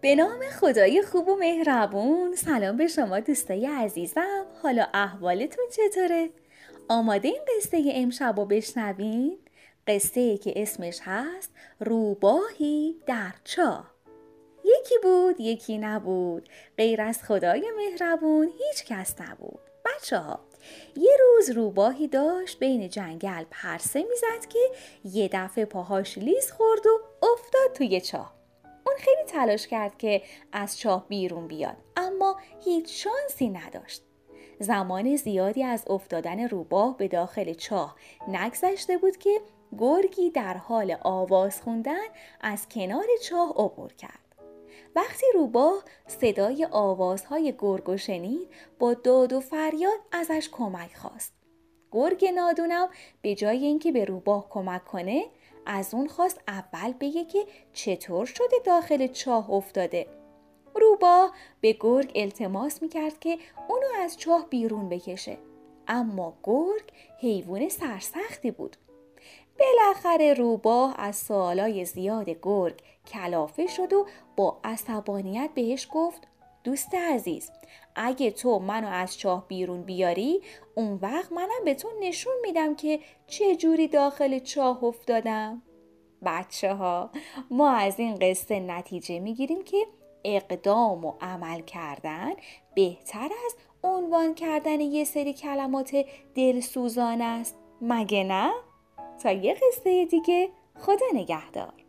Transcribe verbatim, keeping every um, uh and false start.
به نام خدای خوب و مهربون. سلام به شما دوستای عزیزم. حالا احوالتون چطوره؟ آماده این قصه امشب رو بشنوین؟ قصه که اسمش هست روباهی در چاه. یکی بود یکی نبود، غیر از خدای مهربون هیچ کس نبود. بچه ها، یه روز روباهی داشت بین جنگل پرسه میزد که یه دفعه پاهاش لیز خورد و افتاد توی چاه. اون خیلی تلاش کرد که از چاه بیرون بیاد، اما هیچ شانسی نداشت. زمان زیادی از افتادن روباه به داخل چاه نگذشته بود که گرگی در حال آواز خوندن از کنار چاه عبور کرد. وقتی روباه صدای آوازهای گرگ شنید، با داد و فریاد ازش کمک خواست. گرگ نادونم به جای اینکه به روباه کمک کنه، از اون خواست اول بگه که چطور شده داخل چاه افتاده. روباه به گرگ التماس میکرد که اونو از چاه بیرون بکشه، اما گرگ حیوان سرسختی بود. بالاخره روباه از سوالای زیاد گرگ کلافه شد و با عصبانیت بهش گفت: دوست عزیز، اگه تو منو از چاه بیرون بیاری، اون وقت منم به تو نشون میدم که چه جوری داخل چاه افتادم. بچه ها، ما از این قصه نتیجه میگیریم که اقدام و عمل کردن بهتر از عنوان کردن یه سری کلمات دلسوزان است، مگه نه؟ تا یه قصه دیگه، خدا نگهدار.